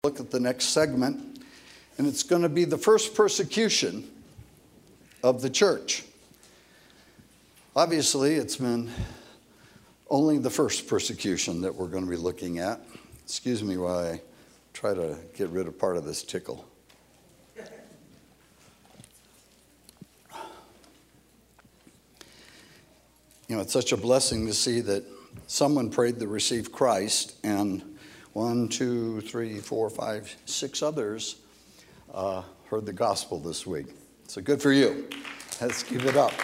Look at the next segment, and it's going to be the first persecution of the church. Obviously, it's been only the first persecution that we're going to be looking at. Excuse me while I try to get rid of part of this tickle. You know, it's such a blessing to see that someone prayed to receive Christ, and 1, 2, 3, 4, 5, 6 others heard the gospel this week. So good for you. Let's give it up.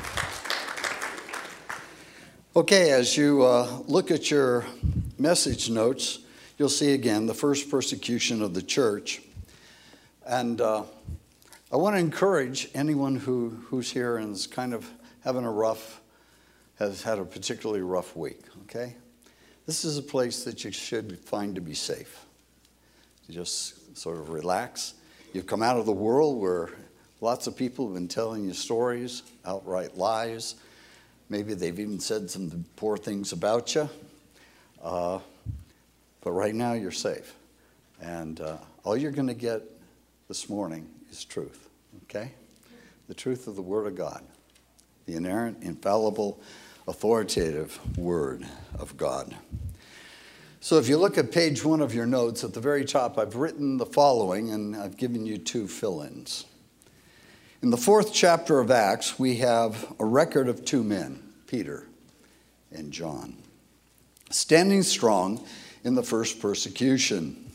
Okay, as you look at your message notes, you'll see again the first persecution of the church. And I want to encourage anyone who's here and is kind of has had a particularly rough week, okay? This is a place that you should find to be safe. You just sort of relax. You've come out of the world where lots of people have been telling you stories, outright lies. Maybe they've even said some poor things about you. But right now you're safe. And all you're going to get this morning is truth, okay? The truth of the Word of God. The inerrant, infallible, authoritative Word of God. So if you look at page 1 of your notes, at the very top, I've written the following, and I've given you 2 fill-ins. In the 4th chapter of Acts, we have a record of 2 men, Peter and John, standing strong in the first persecution.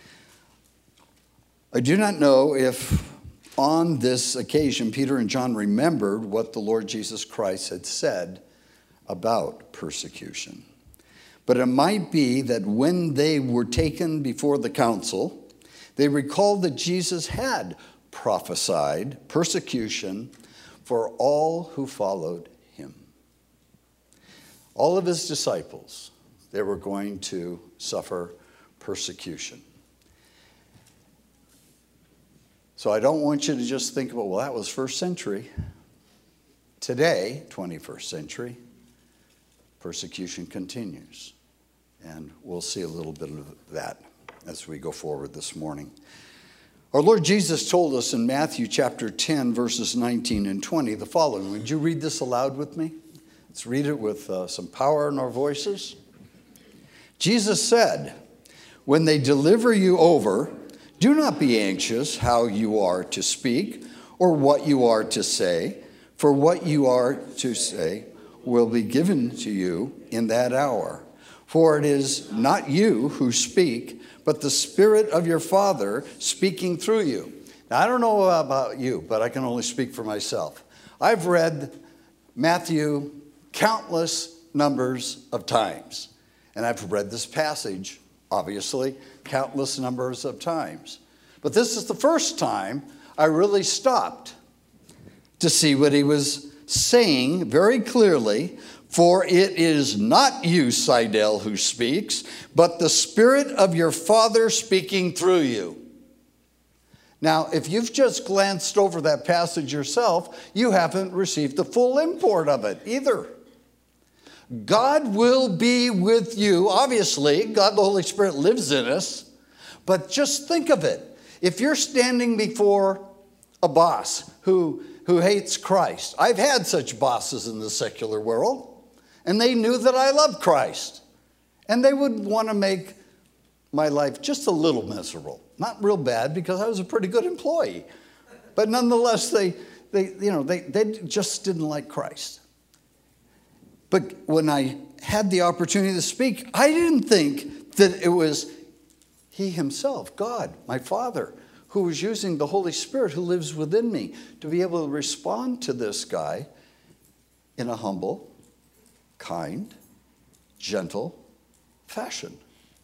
I do not know if on this occasion Peter and John remembered what the Lord Jesus Christ had said about persecution. But it might be that when they were taken before the council, they recalled that Jesus had prophesied persecution for all who followed him. All of his disciples, they were going to suffer persecution. So I don't want you to just think about, well, that was first century. Today, 21st century, persecution continues. And we'll see a little bit of that as we go forward this morning. Our Lord Jesus told us in Matthew chapter 10, verses 19 and 20, the following. Would you read this aloud with me? Let's read it with some power in our voices. Jesus said, "When they deliver you over, do not be anxious how you are to speak or what you are to say, for what you are to say will be given to you in that hour. For it is not you who speak, but the Spirit of your Father speaking through you." Now, I don't know about you, but I can only speak for myself. I've read Matthew countless numbers of times. And I've read this passage, obviously, countless numbers of times. But this is the first time I really stopped to see what he was saying very clearly. For it is not you, Seidel, who speaks, but the Spirit of your Father speaking through you. Now, if you've just glanced over that passage yourself, you haven't received the full import of it either. God will be with you. Obviously, God the Holy Spirit lives in us. But just think of it. If you're standing before a boss who hates Christ. I've had such bosses in the secular world. And they knew that I loved Christ. And they would want to make my life just a little miserable. Not real bad, because I was a pretty good employee. But nonetheless, they just didn't like Christ. But when I had the opportunity to speak, I didn't think that it was he himself, God, my Father, who was using the Holy Spirit who lives within me to be able to respond to this guy in a humble, kind, gentle fashion.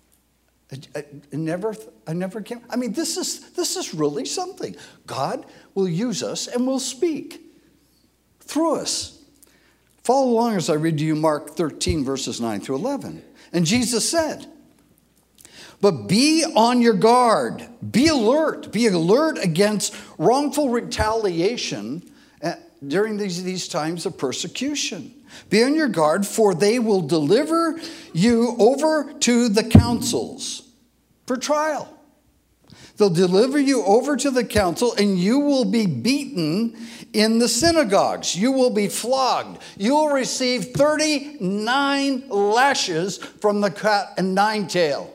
I never came. I mean, this is really something. God will use us and will speak through us. Follow along as I read to you Mark 13, verses 9 through 11. And Jesus said, "But be on your guard. Be alert. Be alert against wrongful retaliation during these times of persecution. Be on your guard, for they will deliver you over to the councils for trial. They'll deliver you over to the council, and you will be beaten in the synagogues. You will be flogged. You will receive 39 lashes from the cat and nine tail.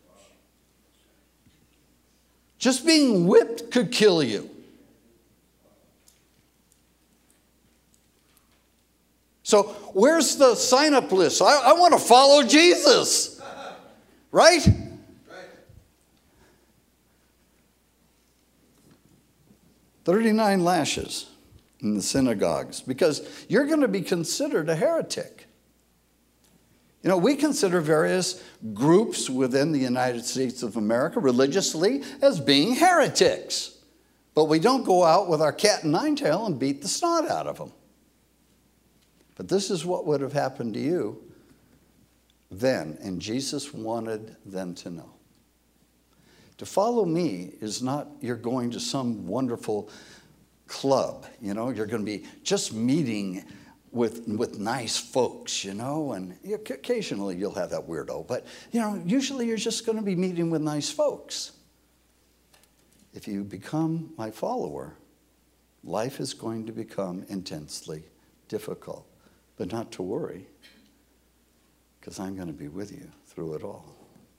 Just being whipped could kill you. So where's the sign-up list? I want to follow Jesus, right? 39 lashes in the synagogues, because you're going to be considered a heretic. You know, we consider various groups within the United States of America religiously as being heretics. But we don't go out with our cat and nine tail and beat the snot out of them. But this is what would have happened to you then, and Jesus wanted them to know. To follow me is not you're going to some wonderful club, you know, you're going to be just meeting with nice folks, you know, and occasionally you'll have that weirdo, but, you know, usually you're just going to be meeting with nice folks. If you become my follower, life is going to become intensely difficult, but not to worry, because I'm going to be with you through it all.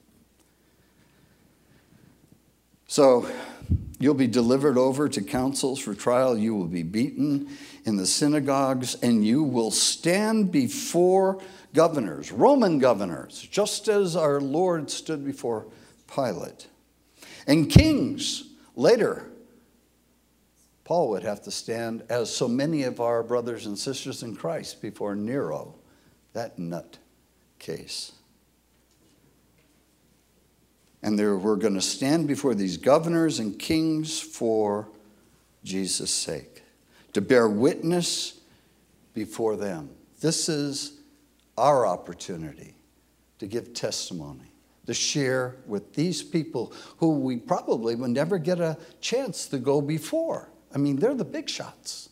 So you'll be delivered over to councils for trial. You will be beaten in the synagogues, and you will stand before governors, Roman governors, just as our Lord stood before Pilate. And kings. Later, Paul would have to stand, as so many of our brothers and sisters in Christ, before Nero, that nut case. And we're going to stand before these governors and kings for Jesus' sake, to bear witness before them. This is our opportunity to give testimony, to share with these people who we probably would never get a chance to go before. I mean, they're the big shots.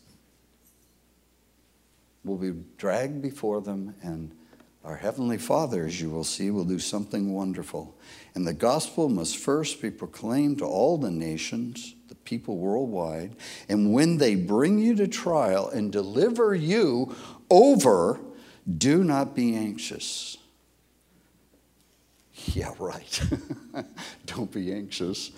We'll be dragged before them, and our Heavenly Father, as you will see, will do something wonderful. And the gospel must first be proclaimed to all the nations, the people worldwide. And when they bring you to trial and deliver you over, do not be anxious. Yeah, right. Don't be anxious.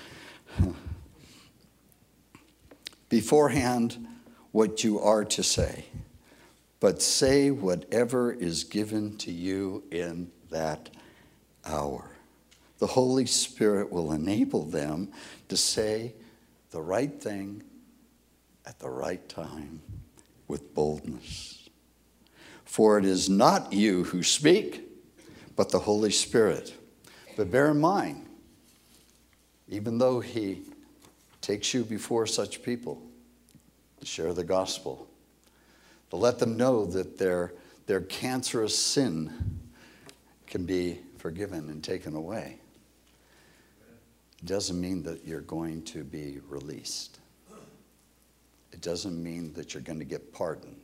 Beforehand, what you are to say, but say whatever is given to you in that hour. The Holy Spirit will enable them to say the right thing at the right time with boldness. For it is not you who speak, but the Holy Spirit. But bear in mind, even though he takes you before such people to share the gospel, to let them know that their cancerous sin can be forgiven and taken away, it doesn't mean that you're going to be released. It doesn't mean that you're going to get pardoned.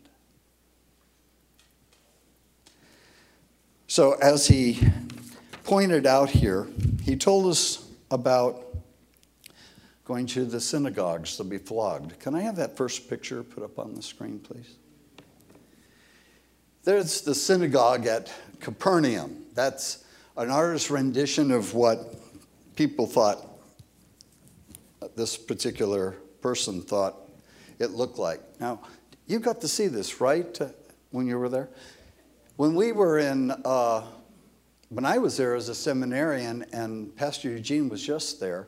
So as he pointed out here, he told us about going to the synagogues to be flogged. Can I have that first picture put up on the screen, please? There's the synagogue at Capernaum. That's an artist's rendition of what people thought this particular person thought it looked like. Now, you got to see this, right, when you were there? When we were when I was there as a seminarian and Pastor Eugene was just there,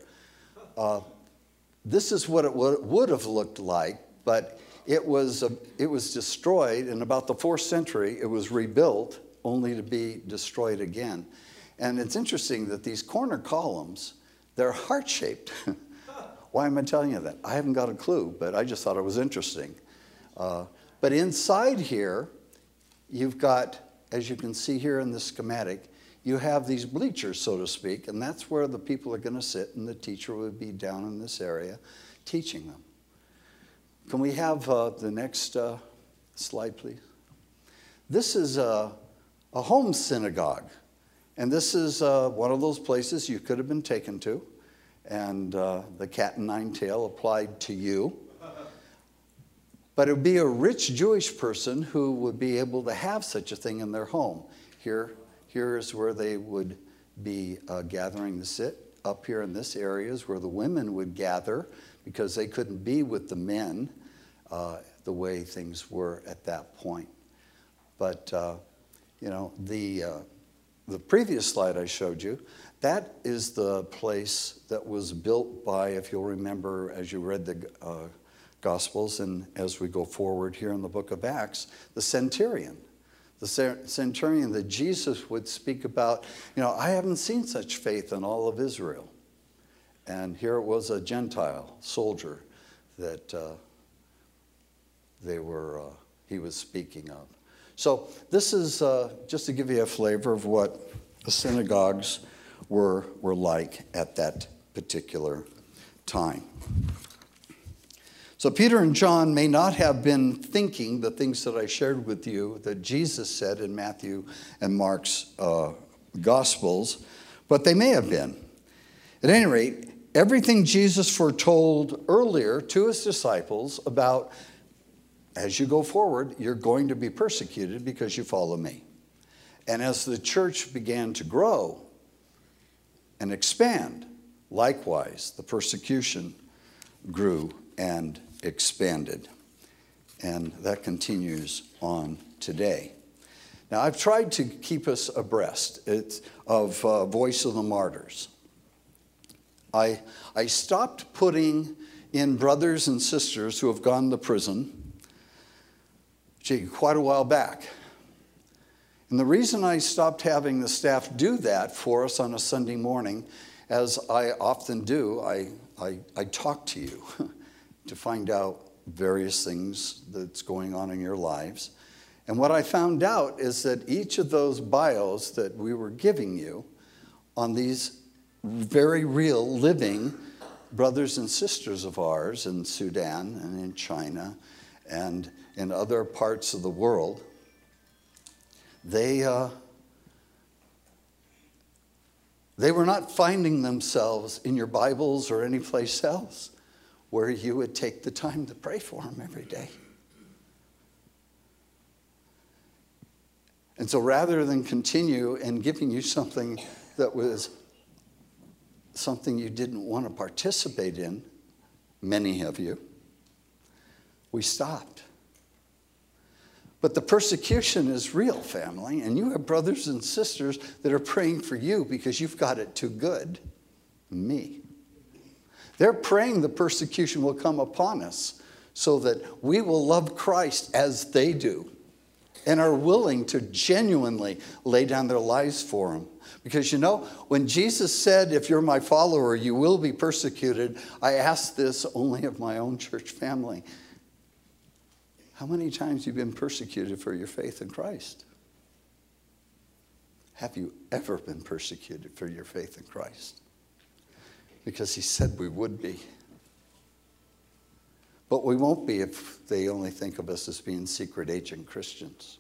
this is what it would have looked like, but it was destroyed in about the 4th century. It was rebuilt only to be destroyed again. And it's interesting that these corner columns, they're heart-shaped. Why am I telling you that? I haven't got a clue, but I just thought it was interesting. But inside here, you've got, as you can see here in the schematic, you have these bleachers, so to speak, and that's where the people are going to sit, and the teacher would be down in this area teaching them. Can we have the next slide, please? This is a home synagogue, and this is one of those places you could have been taken to, and the cat and nine tail applied to you. But it would be a rich Jewish person who would be able to have such a thing in their home. Here is where they would be gathering to sit. Up here in this area is where the women would gather because they couldn't be with the men the way things were at that point. But, the previous slide I showed you, that is the place that was built by, if you'll remember as you read the Gospels and as we go forward here in the book of Acts, the centurion. The centurion that Jesus would speak about, I haven't seen such faith in all of Israel. And here it was a Gentile soldier that he was speaking of. So this is just to give you a flavor of what the synagogues were like at that particular time. So Peter and John may not have been thinking the things that I shared with you that Jesus said in Matthew and Mark's Gospels, but they may have been. At any rate, everything Jesus foretold earlier to his disciples about, as you go forward, you're going to be persecuted because you follow me. And as the church began to grow and expand, likewise, the persecution grew and expanded. And that continues on today. Now, I've tried to keep us abreast of Voice of the Martyrs. I stopped putting in brothers and sisters who have gone to prison, quite a while back. And the reason I stopped having the staff do that for us on a Sunday morning, as I often do, I talk to you to find out various things that's going on in your lives. And what I found out is that each of those bios that we were giving you on these very real living brothers and sisters of ours in Sudan and in China and in other parts of the world, they were not finding themselves in your Bibles or anyplace else where you would take the time to pray for them every day. And so rather than continue and giving you something that was something you didn't want to participate in, many of you, we stopped. But the persecution is real, family, and you have brothers and sisters that are praying for you because you've got it too good. Me. They're praying the persecution will come upon us so that we will love Christ as they do and are willing to genuinely lay down their lives for him. Because when Jesus said, if you're my follower, you will be persecuted, I asked this only of my own church family. How many times have you been persecuted for your faith in Christ? Have you ever been persecuted for your faith in Christ? Because he said we would be. But we won't be if they only think of us as being secret agent Christians.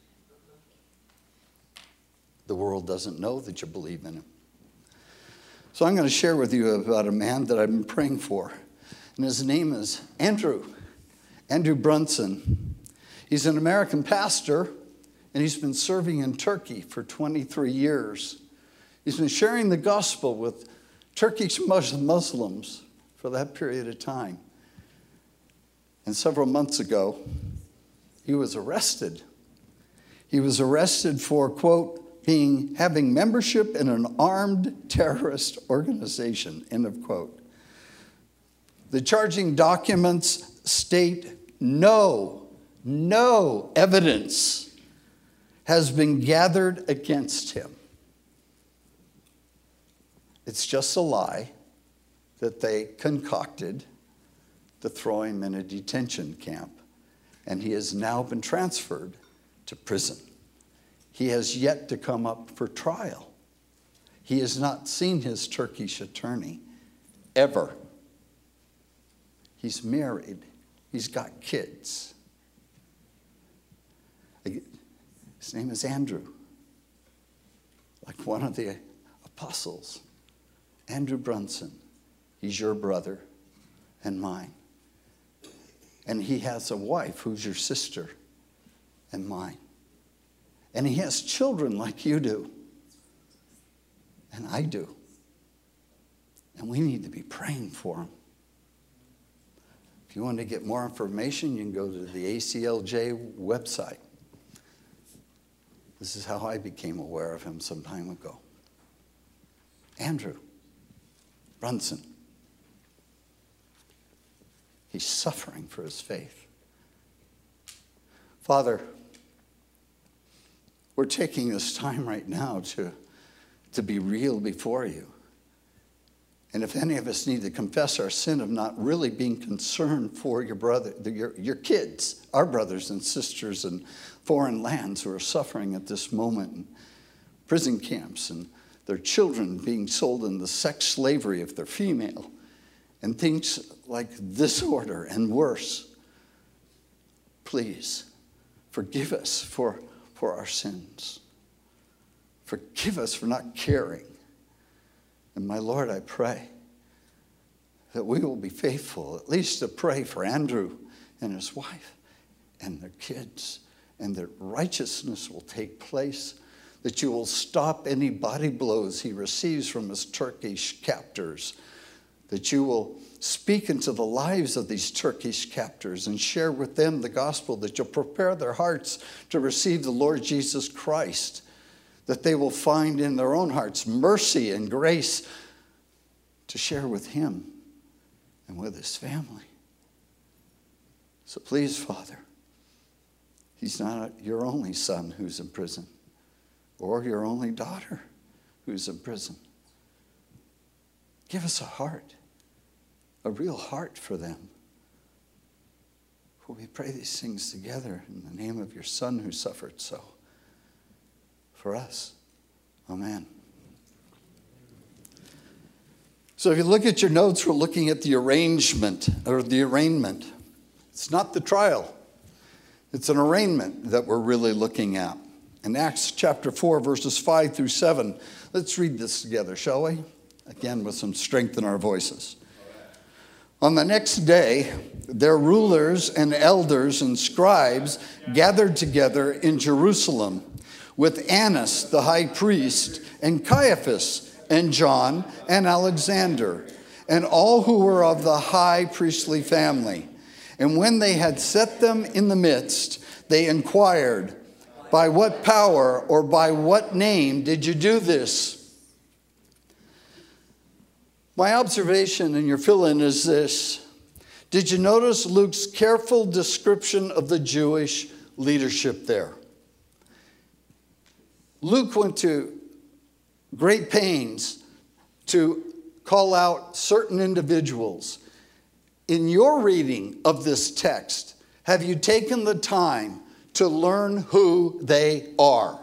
The world doesn't know that you believe in him. So I'm going to share with you about a man that I've been praying for. And his name is Andrew Brunson. He's an American pastor, and he's been serving in Turkey for 23 years. He's been sharing the gospel with Turkish Muslims for that period of time. And several months ago, he was arrested. He was arrested for, quote, having membership in an armed terrorist organization, end of quote. The charging documents state no evidence has been gathered against him. It's just a lie that they concocted to throw him in a detention camp. And he has now been transferred to prison. He has yet to come up for trial. He has not seen his Turkish attorney ever. He's married. He's got kids. His name is Andrew, like one of the apostles. Andrew Brunson. He's your brother and mine. And he has a wife who's your sister and mine. And he has children like you do. And I do. And we need to be praying for them. If you want to get more information, you can go to the ACLJ website. This is how I became aware of him some time ago. Andrew Brunson. He's suffering for his faith. Father, we're taking this time right now to be real before you. And if any of us need to confess our sin of not really being concerned for your brother, your kids, our brothers and sisters in foreign lands who are suffering at this moment in prison camps, and their children being sold into sex slavery if they're female, and things like this order and worse, please forgive us for our sins. Forgive us for not caring. And my Lord, I pray that we will be faithful, at least to pray for Andrew and his wife and their kids, and that righteousness will take place, that you will stop any body blows he receives from his Turkish captors, that you will speak into the lives of these Turkish captors and share with them the gospel, that you'll prepare their hearts to receive the Lord Jesus Christ, that they will find in their own hearts mercy and grace to share with him and with his family. So please, Father, he's not your only son who's in prison or your only daughter who's in prison. Give us a heart, a real heart for them. For we pray these things together in the name of your Son who suffered so for us. Amen. So if you look at your notes, we're looking at the arrangement or the arraignment. It's not the trial. It's an arraignment that we're really looking at. In Acts chapter 4, verses 5 through 7, let's read this together, shall we? Again, with some strength in our voices. On the next day, their rulers and elders and scribes gathered together in Jerusalem with Annas the high priest and Caiaphas and John and Alexander and all who were of the high priestly family. And when they had set them in the midst, they inquired, "By what power or by what name did you do this?" My observation in your fill-in is this. Did you notice Luke's careful description of the Jewish leadership there? Luke went to great pains to call out certain individuals. In your reading of this text, have you taken the time to learn who they are?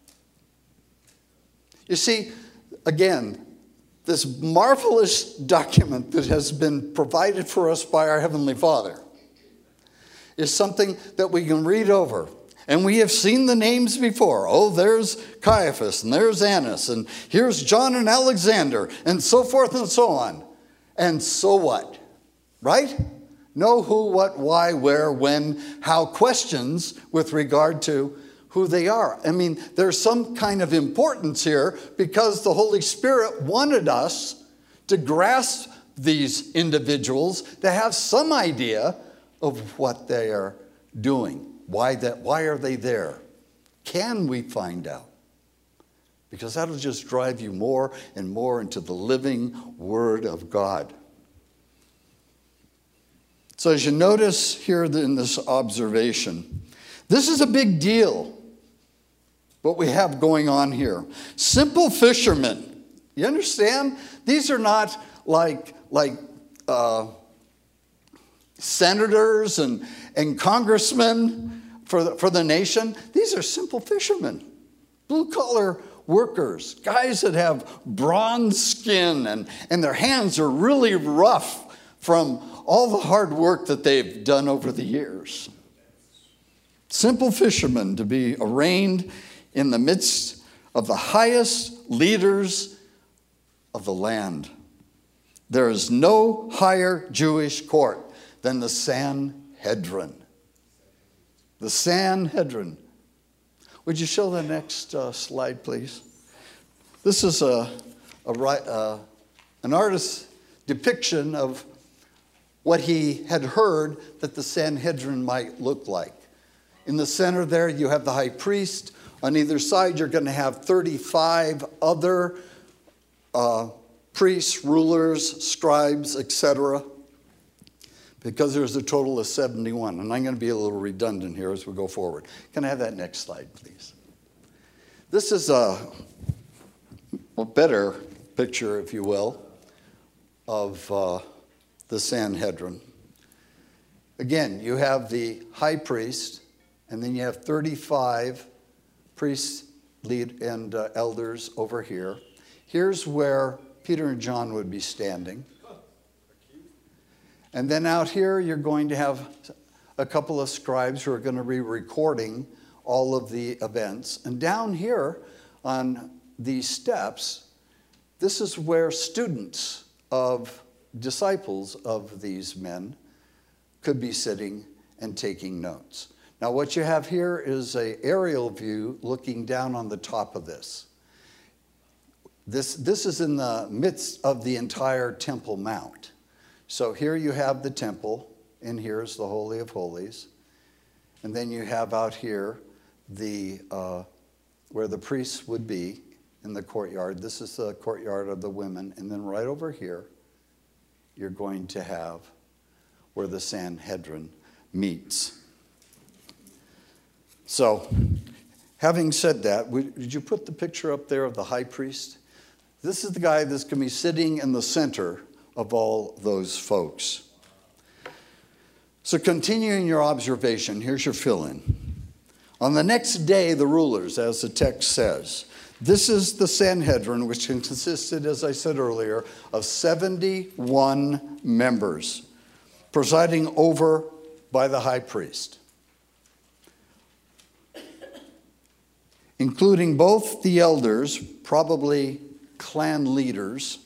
You see, again, this marvelous document that has been provided for us by our Heavenly Father is something that we can read over. And we have seen the names before. Oh, there's Caiaphas, and there's Annas, and here's John and Alexander, and so forth and so on. And so what? Right? Know who, what, why, where, when, how questions with regard to who they are. I mean, there's some kind of importance here because the Holy Spirit wanted us to grasp these individuals, to have some idea of what they are doing. Why are they there? Can we find out? Because that'll just drive you more and more into the living Word of God. So as you notice here in this observation, this is a big deal, what we have going on here. Simple fishermen. You understand? These are not like senators and congressmen for the nation. These are simple fishermen, blue-collar workers, guys that have bronze skin and their hands are really rough from all the hard work that they've done over the years. Simple fishermen to be arraigned in the midst of the highest leaders of the land. There is no higher Jewish court than the Sanhedrin. The Sanhedrin. Would you show the next slide, please? This is an artist's depiction of what he had heard that the Sanhedrin might look like. In the center there, you have the high priest. On either side, you're going to have 35 other priests, rulers, scribes, etc., because there's a total of 71. And I'm going to be a little redundant here as we go forward. Can I have that next slide, please? This is a better picture, if you will, of the Sanhedrin. Again, you have the high priest, and then you have 35 priests and elders over here. Here's where Peter and John would be standing. And then out here, you're going to have a couple of scribes who are going to be recording all of the events. And down here on these steps, this is where students of disciples of these men could be sitting and taking notes. Now, what you have here is an aerial view looking down on the top of this. This is in the midst of the entire Temple Mount. So here you have the temple, and here's the Holy of Holies. And then you have out here where the priests would be in the courtyard. This is the courtyard of the women. And then right over here, you're going to have where the Sanhedrin meets. So, having said that, did you put the picture up there of the high priest? This is the guy that's going to be sitting in the center of all those folks. So continuing your observation, here's your fill-in. On the next day, the rulers, as the text says, this is the Sanhedrin, which consisted, as I said earlier, of 71 members, presiding over by the high priest, including both the elders, probably clan leaders,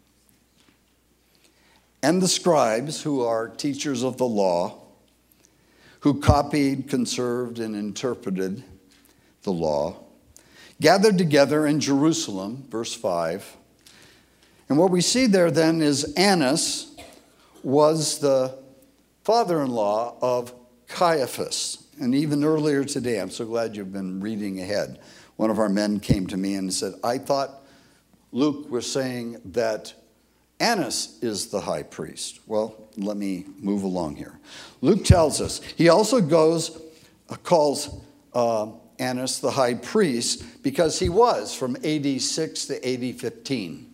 and the scribes, who are teachers of the law, who copied, conserved, and interpreted the law, gathered together in Jerusalem, verse 5. And what we see there then is Annas was the father-in-law of Caiaphas. And even earlier today, I'm so glad you've been reading ahead, one of our men came to me and said, I thought Luke was saying that Annas is the high priest. Well, let me move along here. Luke tells us, he also calls Annas the high priest because he was from AD 6 to AD 15.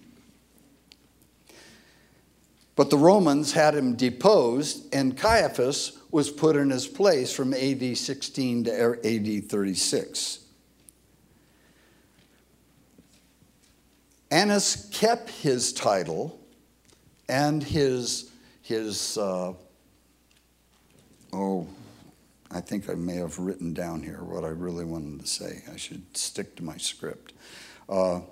But the Romans had him deposed, and Caiaphas was put in his place from AD 16 to AD 36. Annas kept his title and I think I may have written down here what I really wanted to say. I should stick to my script. The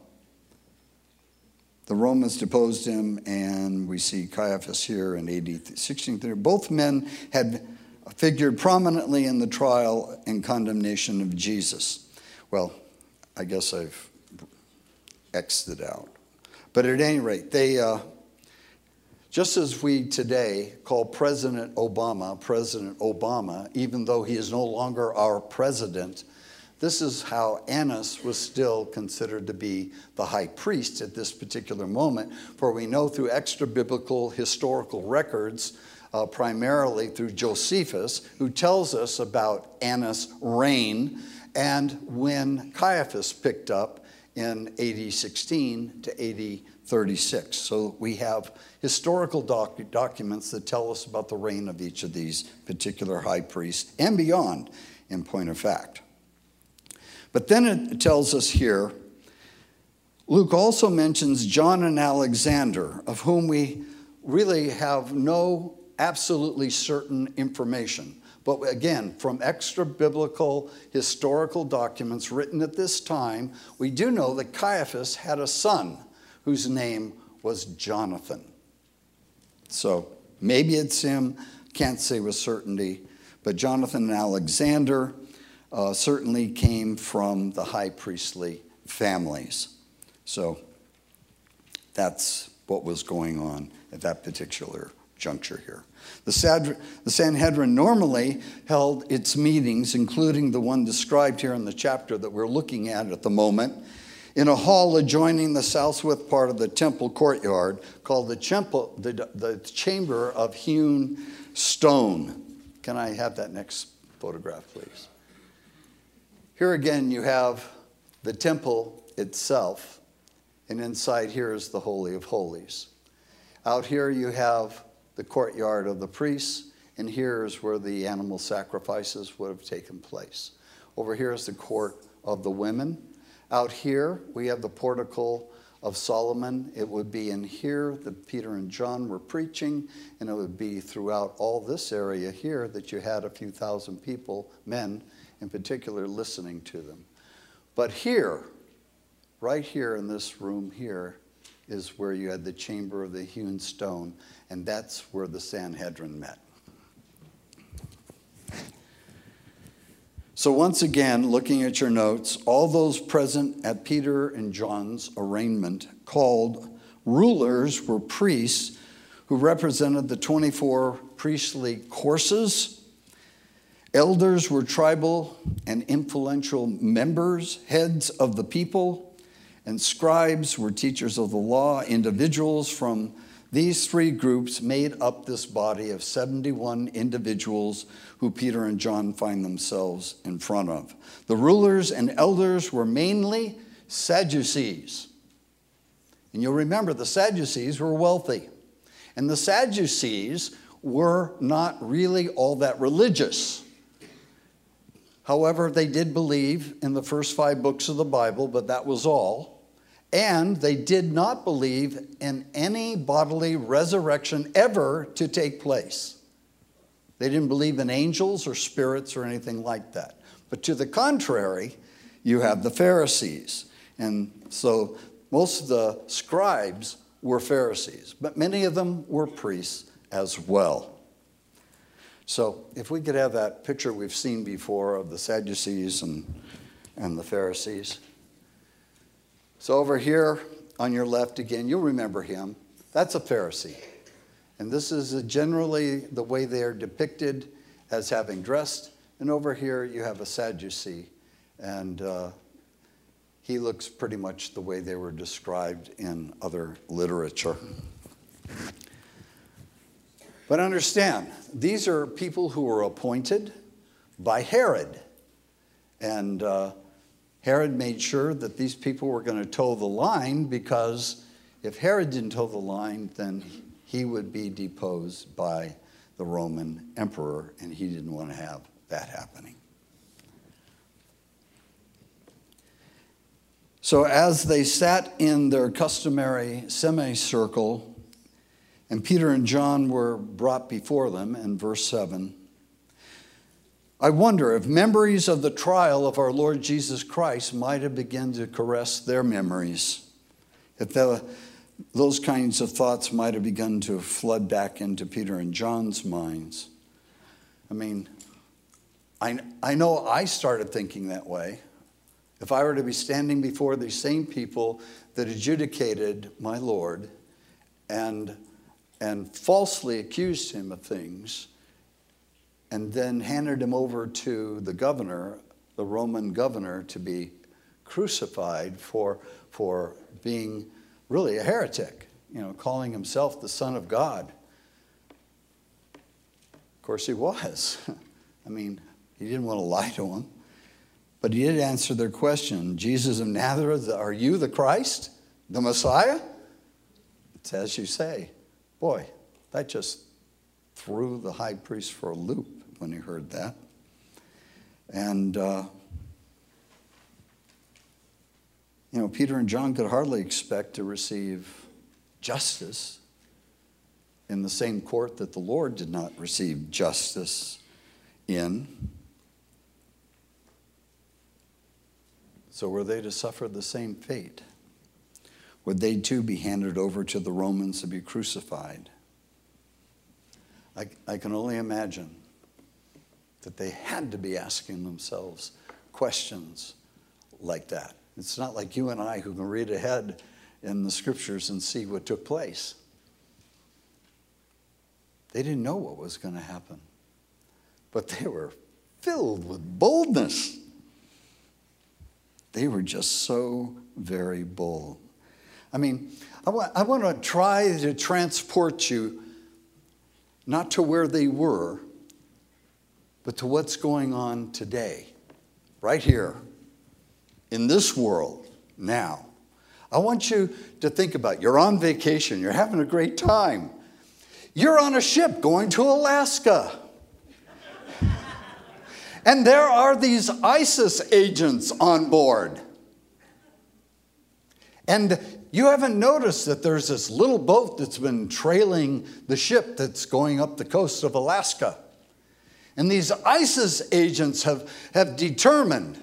Romans deposed him, and we see Caiaphas here in AD 16. Both men had figured prominently in the trial and condemnation of Jesus. Well, I guess I've X'd it out. But at any rate, they, just as we today call President Obama, even though he is no longer our president, this is how Annas was still considered to be the high priest at this particular moment, for we know through extra-biblical historical records, primarily through Josephus, who tells us about Annas' reign, and when Caiaphas picked up in AD 16 to AD 36. So we have historical documents that tell us about the reign of each of these particular high priests and beyond, in point of fact. But then it tells us here, Luke also mentions John and Alexander, of whom we really have no absolutely certain information. But again, from extra-biblical historical documents written at this time, we do know that Caiaphas had a son whose name was Jonathan. So maybe it's him, can't say with certainty, but Jonathan and Alexander certainly came from the high priestly families. So that's what was going on at that particular juncture here. The Sanhedrin normally held its meetings, including the one described here in the chapter that we're looking at the moment, in a hall adjoining the southwest part of the temple courtyard called the Chamber of Hewn Stone. Can I have that next photograph, please? Here again you have the temple itself, and inside here is the Holy of Holies. Out here you have the courtyard of the priests, and here is where the animal sacrifices would have taken place. Over here is the court of the women. Out here we have the portico of Solomon. It would be in here that Peter and John were preaching, and it would be throughout all this area here that you had a few thousand people, men in particular, listening to them. But here, right here in this room here, is where you had the chamber of the hewn stone, and that's where the Sanhedrin met. So once again, looking at your notes, all those present at Peter and John's arraignment called rulers were priests who represented the 24 priestly courses. Elders were tribal and influential members, heads of the people, and scribes were teachers of the law. Individuals from these three groups made up this body of 71 individuals who Peter and John find themselves in front of. The rulers and elders were mainly Sadducees. And you'll remember the Sadducees were wealthy. And the Sadducees were not really all that religious. However, they did believe in the first 5 books of the Bible, but that was all. And they did not believe in any bodily resurrection ever to take place. They didn't believe in angels or spirits or anything like that. But to the contrary, you have the Pharisees. And so most of the scribes were Pharisees, but many of them were priests as well. So if we could have that picture we've seen before of the Sadducees and the Pharisees. So over here on your left again, you'll remember him. That's a Pharisee. And this is generally the way they are depicted as having dressed. And over here you have a Sadducee. And he looks pretty much the way they were described in other literature. But understand, these are people who were appointed by Herod. And Herod made sure that these people were going to toe the line, because if Herod didn't toe the line, then he would be deposed by the Roman emperor, and he didn't want to have that happening. So as they sat in their customary semicircle, and Peter and John were brought before them in verse 7, I wonder if memories of the trial of our Lord Jesus Christ might have begun to caress their memories. If those kinds of thoughts might have begun to flood back into Peter and John's minds. I mean, I know I started thinking that way. If I were to be standing before these same people that adjudicated my Lord and falsely accused him of things, and then handed him over to the governor, the Roman governor, to be crucified for being really a heretic, calling himself the Son of God. Of course he was. I mean, he didn't want to lie to him. But he did answer their question. Jesus of Nazareth, are you the Christ, the Messiah? It's as you say. Boy, that just threw the high priest for a loop when he heard that. And, Peter and John could hardly expect to receive justice in the same court that the Lord did not receive justice in. So were they to suffer the same fate? Would they too be handed over to the Romans to be crucified? I can only imagine that they had to be asking themselves questions like that. It's not like you and I who can read ahead in the scriptures and see what took place. They didn't know what was going to happen, but they were filled with boldness. They were just so very bold. I mean, I want to try to transport you not to where they were, but to what's going on today, right here, in this world, now. I want you to think about it. You're on vacation. You're having a great time. You're on a ship going to Alaska. And there are these ISIS agents on board. And you haven't noticed that there's this little boat that's been trailing the ship that's going up the coast of Alaska. And these ISIS agents have determined,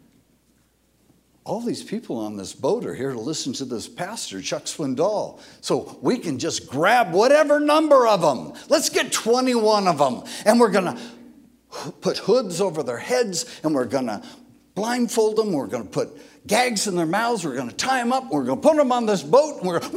all these people on this boat are here to listen to this pastor, Chuck Swindoll. So we can just grab whatever number of them. Let's get 21 of them. And we're going to put hoods over their heads, and we're going to blindfold them. We're going to put gags in their mouths. We're going to tie them up. We're going to put them on this boat, and we're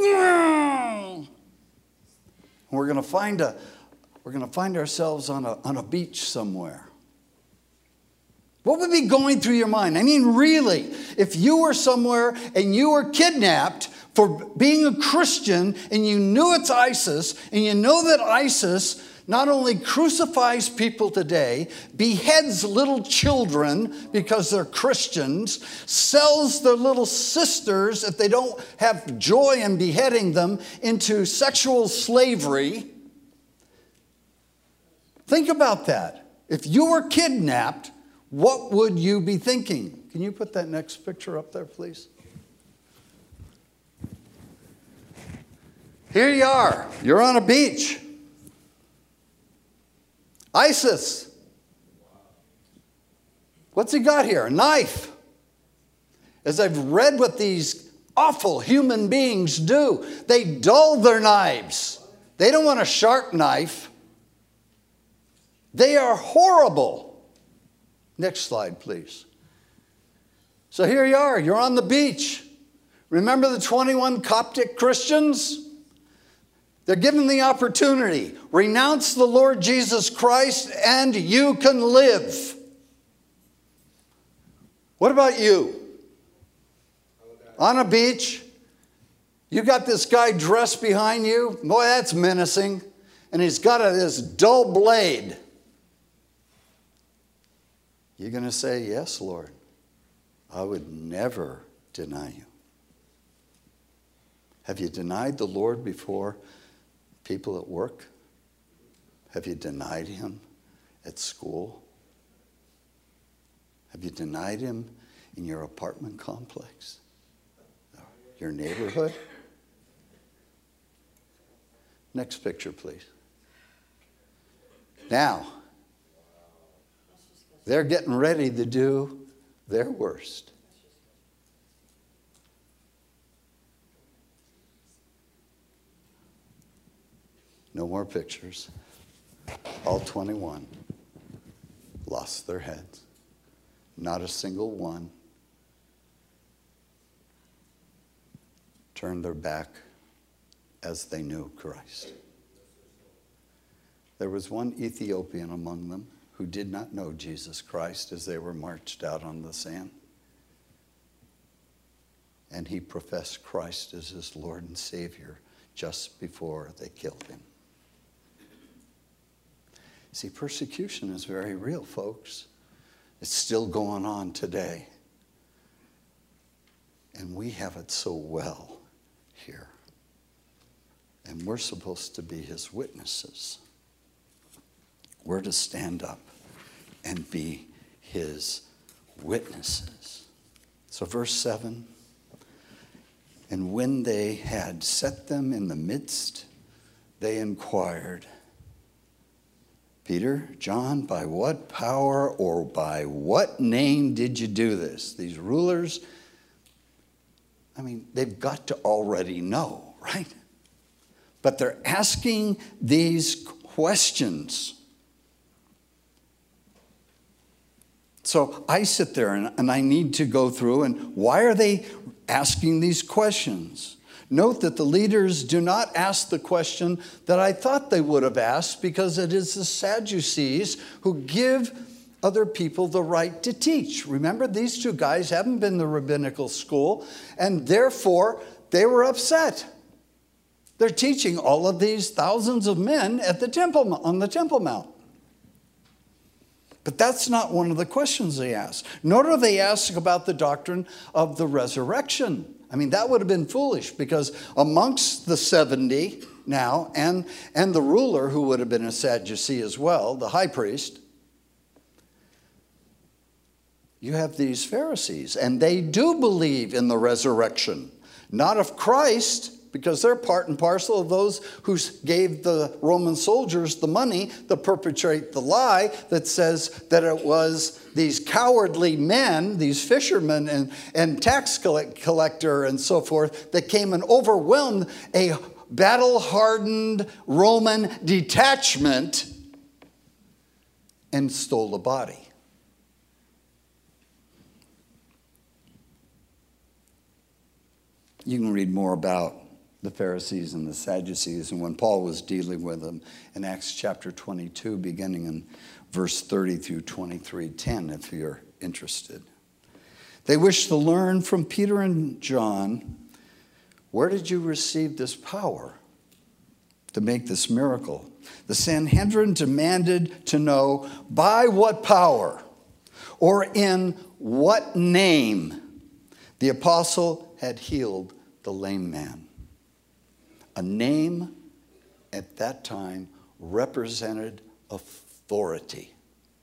going to find ourselves on a beach somewhere. What would be going through your mind? I mean, really, if you were somewhere and you were kidnapped for being a Christian and you knew it's ISIS, and you know that ISIS not only crucifies people today, beheads little children because they're Christians, sells their little sisters, if they don't have joy in beheading them, into sexual slavery. Think about that. If you were kidnapped, what would you be thinking? Can you put that next picture up there, please? Here you are. You're on a beach. ISIS. What's he got here? A knife. As I've read what these awful human beings do, they dull their knives. They don't want a sharp knife. They are horrible. Next slide, please. So here you are. You're on the beach. Remember the 21 Coptic Christians? They're given the opportunity. Renounce the Lord Jesus Christ and you can live. What about you? On a beach, you got this guy dressed behind you. Boy, that's menacing. And he's got this dull blade. You're going to say, yes, Lord, I would never deny you. Have you denied the Lord before people at work? Have you denied him at school? Have you denied him in your apartment complex? Your neighborhood? Next picture, please. Now, they're getting ready to do their worst. No more pictures. All 21 lost their heads. Not a single one turned their back as they knew Christ. There was one Ethiopian among them who did not know Jesus Christ as they were marched out on the sand. And he professed Christ as his Lord and Savior just before they killed him. See, persecution is very real, folks. It's still going on today. And we have it so well here. And we're supposed to be his witnesses. We're to stand up and be his witnesses. So verse 7, and when they had set them in the midst, they inquired, Peter, John, by what power or by what name did you do this? These rulers, I mean, they've got to already know, right? But they're asking these questions. So I sit there and I need to go through, and why are they asking these questions? Note that the leaders do not ask the question that I thought they would have asked, because it is the Sadducees who give other people the right to teach. Remember, these two guys haven't been to rabbinical school, and therefore they were upset. They're teaching all of these thousands of men at the temple, on the Temple Mount. But that's not one of the questions they ask. Nor do they ask about the doctrine of the resurrection. I mean, that would have been foolish, because amongst the 70 now, and the ruler, who would have been a Sadducee as well, the high priest, you have these Pharisees, and they do believe in the resurrection. Not of Christ, because they're part and parcel of those who gave the Roman soldiers the money to perpetrate the lie that says that it was these cowardly men, these fishermen and tax collector and so forth, that came and overwhelmed a battle-hardened Roman detachment and stole the body. You can read more about the Pharisees and the Sadducees, and when Paul was dealing with them in Acts chapter 22, beginning in verse 30 through 23:10, if you're interested. They wished to learn from Peter and John, where did you receive this power to make this miracle? The Sanhedrin demanded to know by what power or in what name the apostle had healed the lame man. A name at that time represented authority.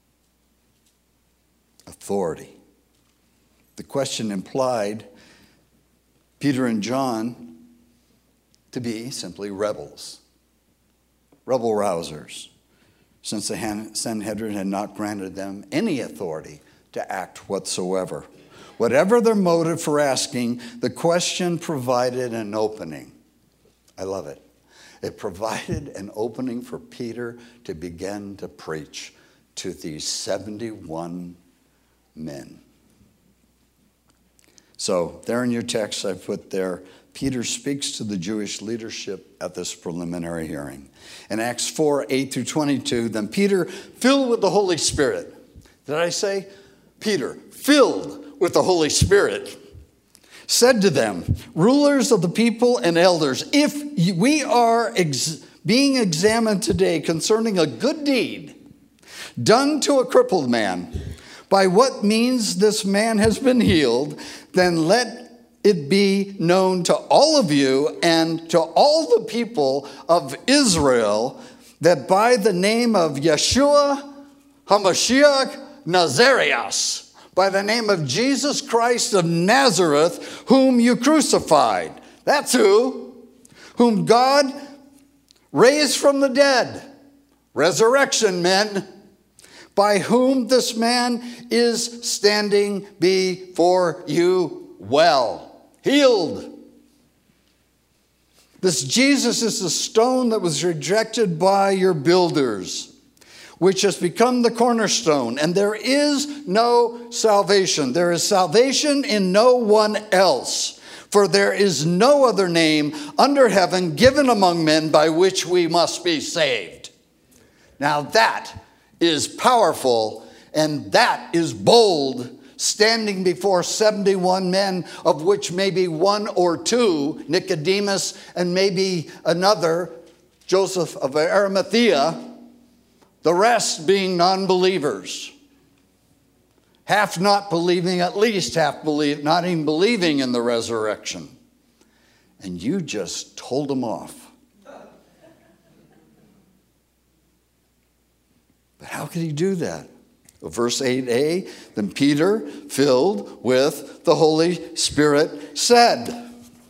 Authority. The question implied Peter and John to be simply rebels, rebel rousers, since the Sanhedrin had not granted them any authority to act whatsoever. Whatever their motive for asking, the question provided an opening. I love it. It provided an opening for Peter to begin to preach to these 71 men. So there in your text I put there, Peter speaks to the Jewish leadership at this preliminary hearing. In Acts 4, 8 through 22, then Peter, filled with the Holy Spirit. Did I say Peter, filled with the Holy Spirit, said to them, rulers of the people and elders, if we are being examined today concerning a good deed done to a crippled man, by what means this man has been healed, then let it be known to all of you and to all the people of Israel that by the name of Yeshua HaMashiach Nazarias, by the name of Jesus Christ of Nazareth, whom you crucified. That's whom God raised from the dead. Resurrection, men. By whom this man is standing before you well, healed. This Jesus is the stone that was rejected by your builders, which has become the cornerstone, and there is no salvation. There is salvation in no one else, for there is no other name under heaven given among men by which we must be saved. Now that is powerful, and that is bold, standing before 71 men, of which maybe one or two, Nicodemus and maybe another, Joseph of Arimathea, the rest being non-believers. Half not believing, at least half believe, not even believing in the resurrection. And you just told them off. But how could he do that? Well, verse 8a, then Peter, filled with the Holy Spirit, said,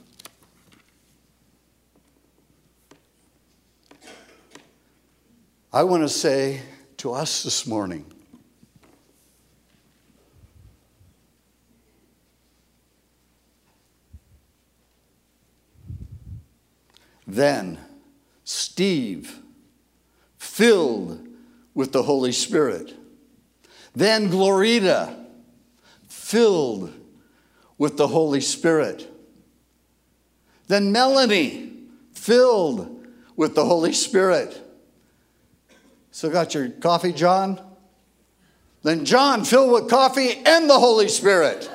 I want to say to us this morning, then Steve, filled with the Holy Spirit. Then Glorita, filled with the Holy Spirit. Then Melanie, filled with the Holy Spirit. Still got your coffee, John? Then John, filled with coffee and the Holy Spirit.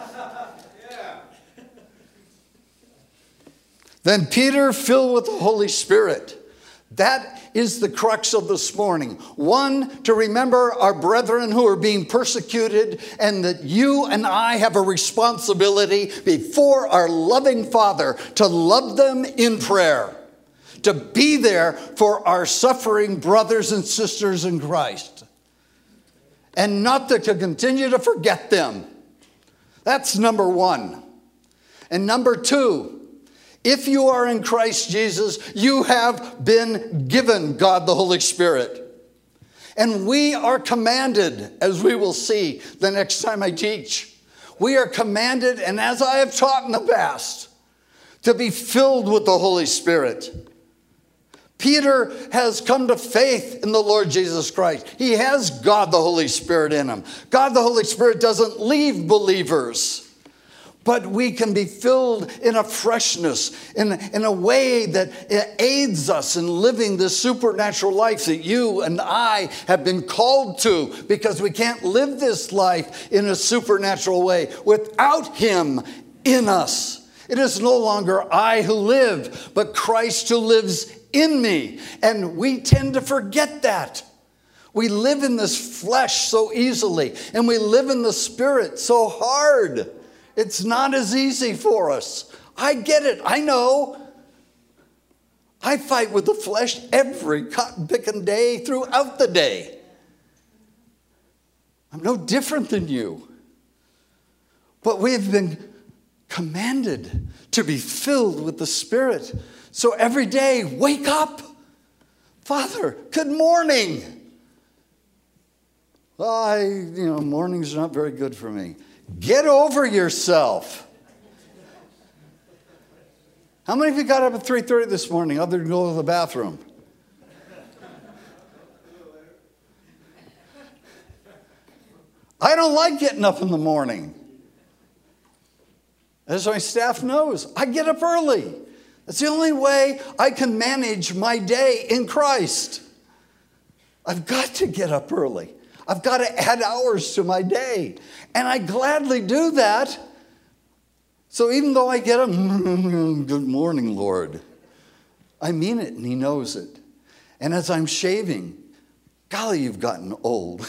Then Peter, filled with the Holy Spirit. That is the crux of this morning. One, to remember our brethren who are being persecuted, and that you and I have a responsibility before our loving Father to love them in prayer, to be there for our suffering brothers and sisters in Christ, and not to continue to forget them. That's number one. And number two, if you are in Christ Jesus, you have been given God the Holy Spirit. And we are commanded, as we will see the next time I teach, we are commanded, and as I have taught in the past, to be filled with the Holy Spirit. Peter has come to faith in the Lord Jesus Christ. He has God the Holy Spirit in him. God the Holy Spirit doesn't leave believers. But we can be filled in a freshness, in a way that aids us in living this supernatural life that you and I have been called to, because we can't live this life in a supernatural way without him in us. It is no longer I who live, but Christ who lives in me. And we tend to forget that. We live in this flesh so easily, and we live in the Spirit so hard. It's not as easy for us. I get it. I know. I fight with the flesh every cotton picking day throughout the day. I'm no different than you. But we've been commanded to be filled with the Spirit. So every day, wake up. Father, good morning. Well, mornings are not very good for me. Get over yourself. How many of you got up at 3:30 this morning other than go to the bathroom? I don't like getting up in the morning. As my staff knows, I get up early. That's the only way I can manage my day in Christ. I've got to get up early. I've got to add hours to my day. And I gladly do that. So even though I get up, good morning, Lord, I mean it, and he knows it. And as I'm shaving, golly, you've gotten old.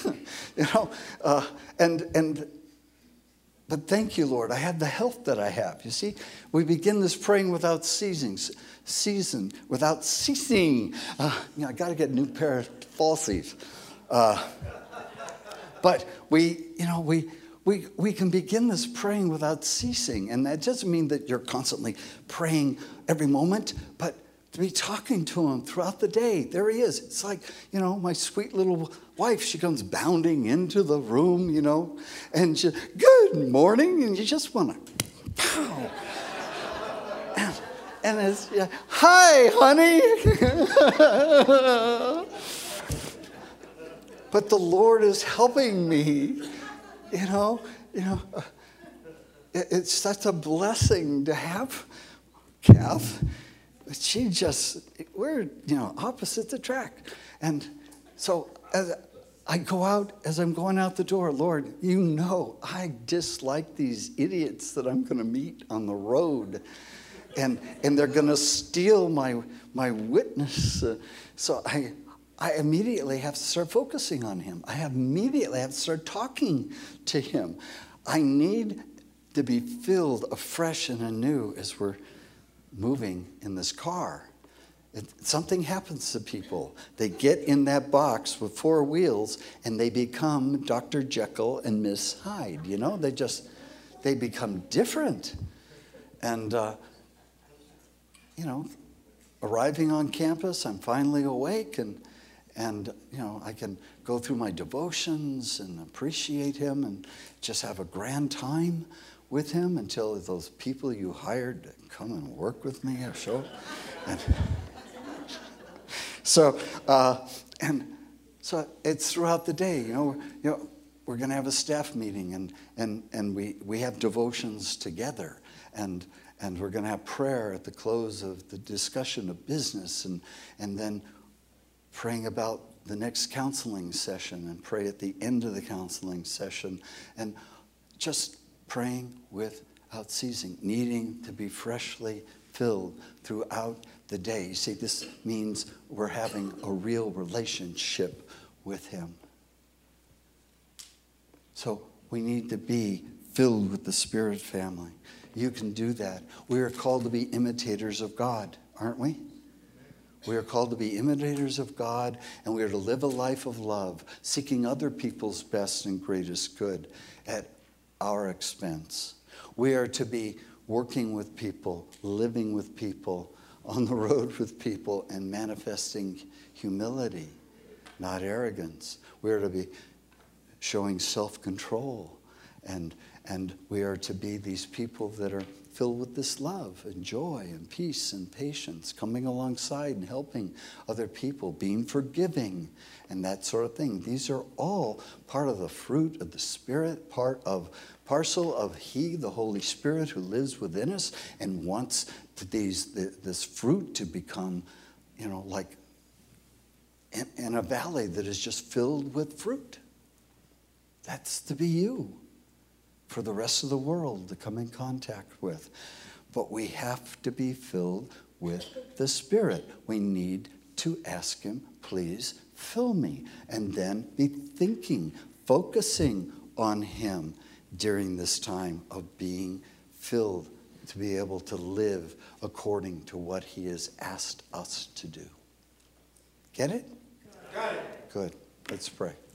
But thank you, Lord. I have the health that I have. You see, we begin this praying without ceasing. Without ceasing. I got to get a new pair of falsies. But we can begin this praying without ceasing. And that doesn't mean that you're constantly praying every moment, but to be talking to him throughout the day. There he is. It's like, my sweet little wife, she comes bounding into the room, and she, good morning, and you just want to, pow. And it's, hi, honey. But the Lord is helping me, It's such a blessing to have Kath. We're, opposites attract. And so as I go out, as I'm going out the door, Lord, I dislike these idiots that I'm going to meet on the road. And they're going to steal my witness. So I immediately have to start focusing on him. I immediately have to start talking to him. I need to be filled afresh and anew as we're moving in this car. Something happens to people. They get in that box with four wheels and they become Dr. Jekyll and Miss Hyde. They become different. And, arriving on campus, I'm finally awake and I can go through my devotions and appreciate him and just have a grand time with him until those people you hired to come and work with me show up. So And so it's throughout the day, we're going to have a staff meeting, and we have devotions together, and we're going to have prayer at the close of the discussion of business, and then praying about the next counseling session, and pray at the end of the counseling session, and just praying without ceasing, needing to be freshly filled throughout the day. You see, this means we're having a real relationship with him. So we need to be filled with the Spirit, family. You can do that. We are called to be imitators of God, aren't we? We are called to be imitators of God, and we are to live a life of love, seeking other people's best and greatest good at our expense. We are to be working with people, living with people, on the road with people, and manifesting humility, not arrogance. We are to be showing self-control, and we are to be these people that are filled with this love and joy and peace and patience, coming alongside and helping other people, being forgiving and that sort of thing. These are all part of the fruit of the Spirit, parcel of He, the Holy Spirit, who lives within us and wants this fruit to become, like in a valley that is just filled with fruit. That's to be you for the rest of the world to come in contact with. But we have to be filled with the Spirit. We need to ask him, please fill me, and then be thinking, focusing on him during this time of being filled, to be able to live according to what he has asked us to do. Get it? Got it. Good. Let's pray.